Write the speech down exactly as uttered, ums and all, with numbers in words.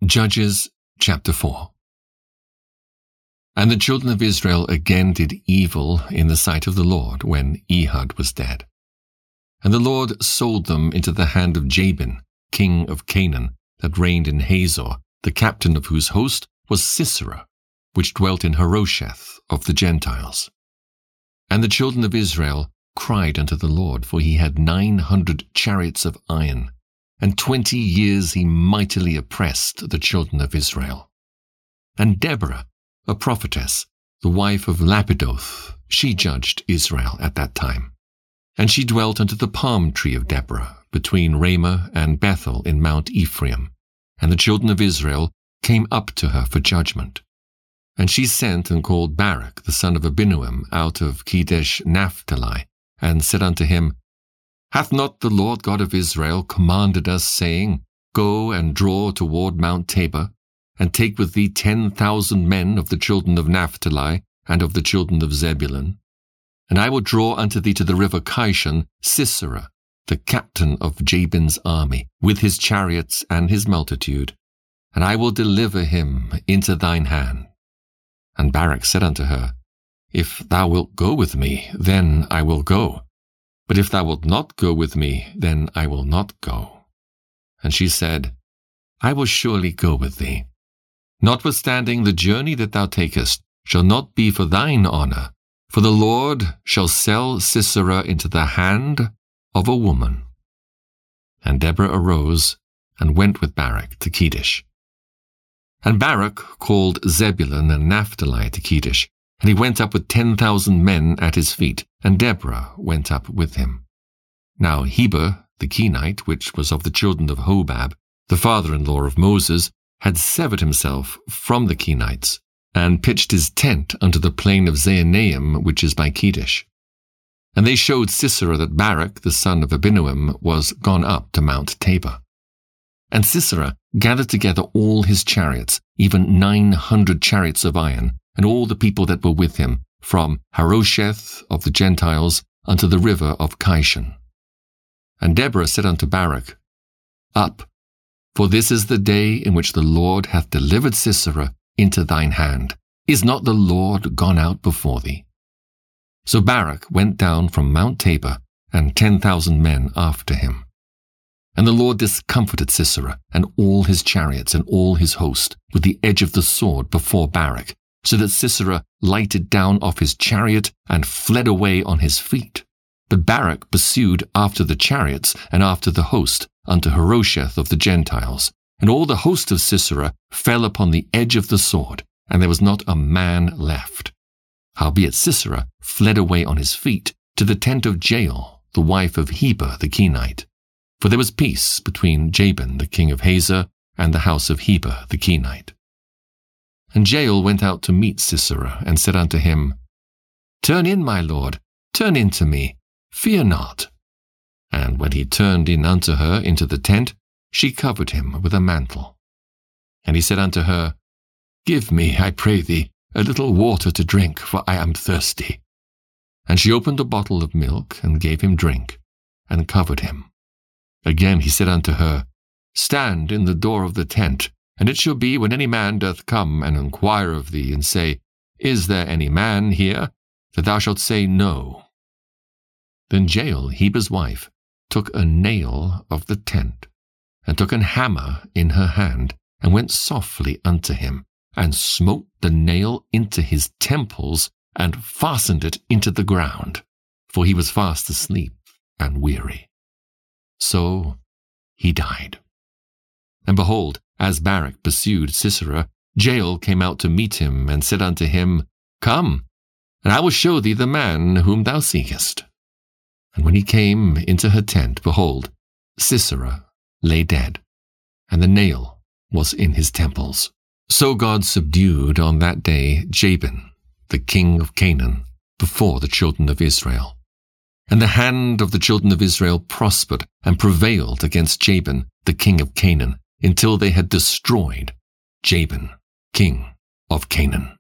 Judges chapter four. And the children of Israel again did evil in the sight of the Lord when Ehud was dead. And the Lord sold them into the hand of Jabin, king of Canaan, that reigned in Hazor, the captain of whose host was Sisera, which dwelt in Harosheth of the Gentiles. And the children of Israel cried unto the Lord, for he had nine hundred chariots of iron, and twenty years he mightily oppressed the children of Israel. And Deborah, a prophetess, the wife of Lapidoth, she judged Israel at that time. And she dwelt under the palm tree of Deborah, between Ramah and Bethel in Mount Ephraim. And the children of Israel came up to her for judgment. And she sent and called Barak the son of Abinoam out of Kedesh Naphtali, and said unto him, Hath not the Lord God of Israel commanded us, saying, Go and draw toward Mount Tabor, and take with thee ten thousand men of the children of Naphtali and of the children of Zebulun? And I will draw unto thee to the river Kishon Sisera, the captain of Jabin's army, with his chariots and his multitude, and I will deliver him into thine hand. And Barak said unto her, If thou wilt go with me, then I will go. But if thou wilt not go with me, then I will not go. And she said, I will surely go with thee. Notwithstanding, the journey that thou takest shall not be for thine honour, for the Lord shall sell Sisera into the hand of a woman. And Deborah arose and went with Barak to Kedesh. And Barak called Zebulun and Naphtali to Kedesh, and he went up with ten thousand men at his feet, and Deborah went up with him. Now Heber the Kenite, which was of the children of Hobab, the father-in-law of Moses, had severed himself from the Kenites, and pitched his tent unto the plain of Zaanaim, which is by Kedesh. And they showed Sisera that Barak the son of Abinoam was gone up to Mount Tabor. And Sisera gathered together all his chariots, even nine hundred chariots of iron, and all the people that were with him, from Harosheth of the Gentiles unto the river of Kishon. And Deborah said unto Barak, Up, for this is the day in which the Lord hath delivered Sisera into thine hand. Is not the Lord gone out before thee? So Barak went down from Mount Tabor, and ten thousand men after him. And the Lord discomfited Sisera, and all his chariots, and all his host, with the edge of the sword before Barak, so that Sisera lighted down off his chariot, and fled away on his feet. But Barak pursued after the chariots, and after the host, unto Harosheth of the Gentiles. And all the host of Sisera fell upon the edge of the sword, and there was not a man left. Howbeit Sisera fled away on his feet to the tent of Jael, the wife of Heber the Kenite. For there was peace between Jabin the king of Hazor and the house of Heber the Kenite. And Jael went out to meet Sisera, and said unto him, Turn in, my lord, turn in to me, fear not. And when he turned in unto her into the tent, she covered him with a mantle. And he said unto her, Give me, I pray thee, a little water to drink, for I am thirsty. And she opened a bottle of milk, and gave him drink, and covered him. Again he said unto her, Stand in the door of the tent, and it shall be, when any man doth come and inquire of thee, and say, Is there any man here? That thou shalt say, No. Then Jael, Heber's wife, took a nail of the tent, and took an hammer in her hand, and went softly unto him, and smote the nail into his temples, and fastened it into the ground, for he was fast asleep and weary. So he died. And behold, as Barak pursued Sisera, Jael came out to meet him, and said unto him, Come, and I will show thee the man whom thou seekest. And when he came into her tent, behold, Sisera lay dead, and the nail was in his temples. So God subdued on that day Jabin, the king of Canaan, before the children of Israel. And the hand of the children of Israel prospered and prevailed against Jabin, the king of Canaan, until they had destroyed Jabin, king of Canaan.